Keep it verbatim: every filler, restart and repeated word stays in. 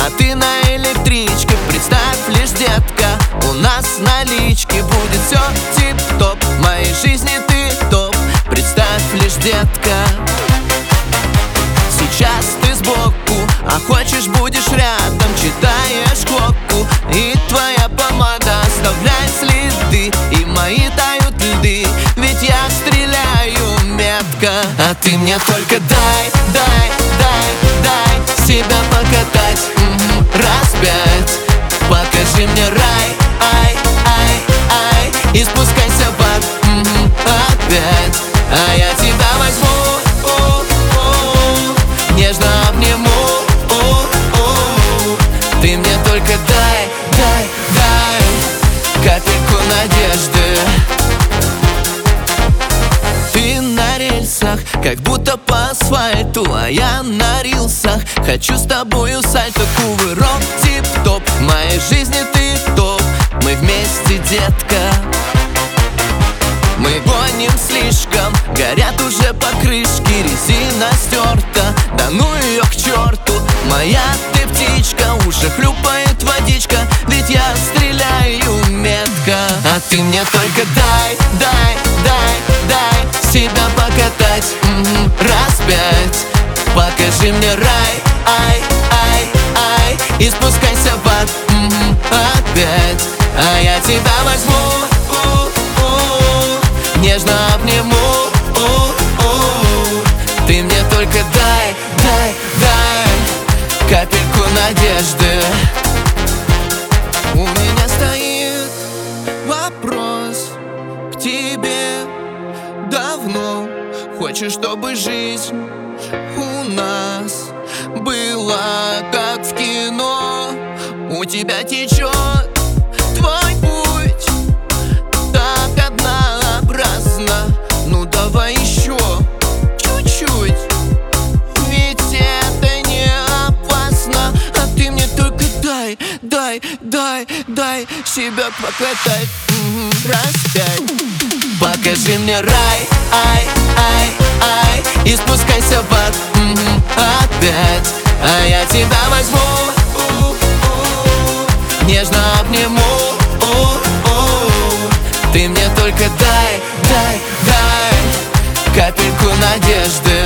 а ты на электричке. Представь лишь, детка, у нас налички будет все тип-топ. В моей жизни ты топ, представь лишь, детка. Сейчас ты сбоку, а хочешь будешь рядом. Читаешь копку, и твоя помада оставляет следы, и мои тают льды, ведь я стреляю метко. А ты мне только дай, дай, дай, дай себя покатать, м-м, раз пять. Покажи мне рай, ай, ай, ай, и спускайся в ад, м-м, опять. А я тебя возьму, у, у, нежно обниму, у, у. Ты мне только дай, дай, дай капельку надежды. Ты на рельсах, как будто по асфальту, а я на рилсах. Хочу с тобою сальто, кувырок, тип-топ. В моей жизни ты топ, мы вместе, детка. Мы гоним слишком, горят уже покрышки, резина стерта, да ну ее к черту. Моя ты птичка, уши хлюпает водичка, ведь я стреляю метко. А ты мне только дай, дай, дай, дай себя покатать, м-м, раз пять. Покажи мне рай, ай, ай, ай, и спускайся в ад, м-м, опять. А я тебя возьму, у, у, нежно обниму, у, у. Ты мне только дай, дай, дай капельку надежды. У меня стоит вопрос к тебе давно. Хочешь, чтобы жизнь у нас была как в кино? У тебя течет твой путь так однообразно. Ну давай еще чуть-чуть, ведь это не опасно. А ты мне только дай, дай, дай, дай себя покатать, м-м, раз пять. Покажи мне рай, ай, ай, ай, и спускайся в ад, м-м, опять. А я тебя возьму, у, у, нежно обниму, у, у. Ты мне только дай, дай, дай капельку надежды.